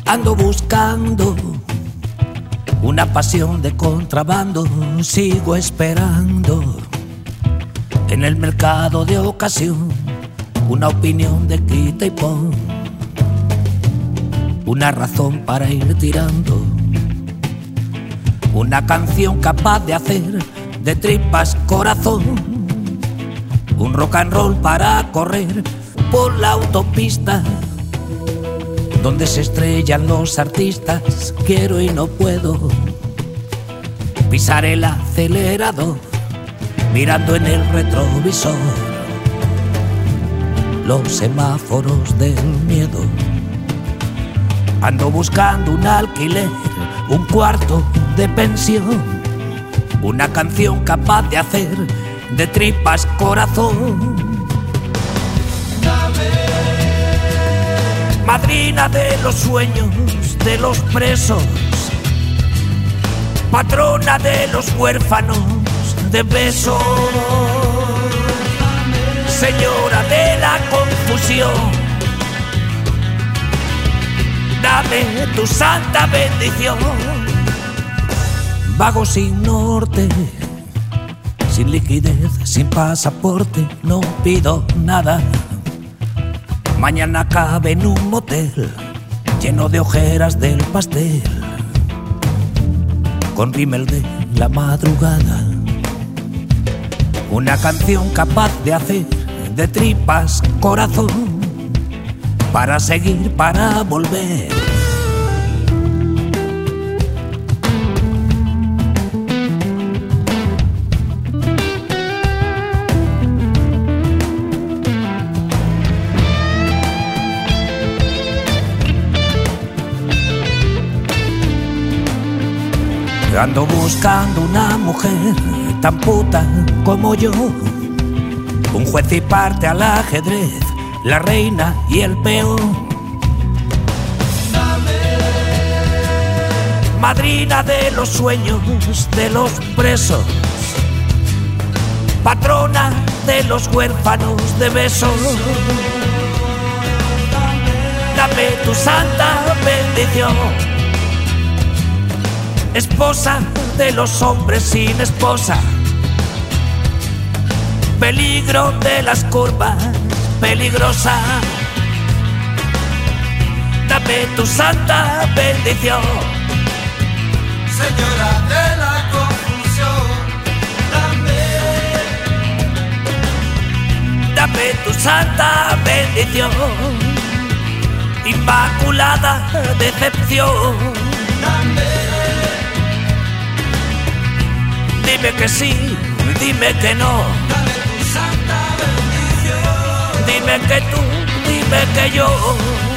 Ando buscando una pasión de contrabando, sigo esperando en el mercado de ocasión una opinión de quita y pon, una razón para ir tirando, una canción capaz de hacer de tripas corazón, un rock and roll para correr por la autopista donde se estrellan los artistas. Quiero y no puedo pisar el acelerador, mirando en el retrovisor los semáforos del miedo. Ando buscando un alquiler, un cuarto de pensión, una canción capaz de hacer de tripas corazón. Madrina de los sueños de los presos, patrona de los huérfanos de besos, señora de la confusión, dame tu santa bendición. Vago sin norte, sin liquidez, sin pasaporte, no pido nada. Mañana acabe en un motel lleno de ojeras del pastel, con rímel de la madrugada, una canción capaz de hacer de tripas corazón, para seguir, para volver. Ando buscando una mujer tan puta como yo, un juez y parte al ajedrez, la reina y el peón. Madrina de los sueños de los presos, patrona de los huérfanos de besos, dame tu santa bendición. Esposa de los hombres sin esposa, peligro de las curvas, peligrosa, dame tu santa bendición. Señora de la confusión, dame tu santa bendición. Inmaculada decepción, dime que sí, dime que no, dame tu santa bendición. dime que tú, dime que yo.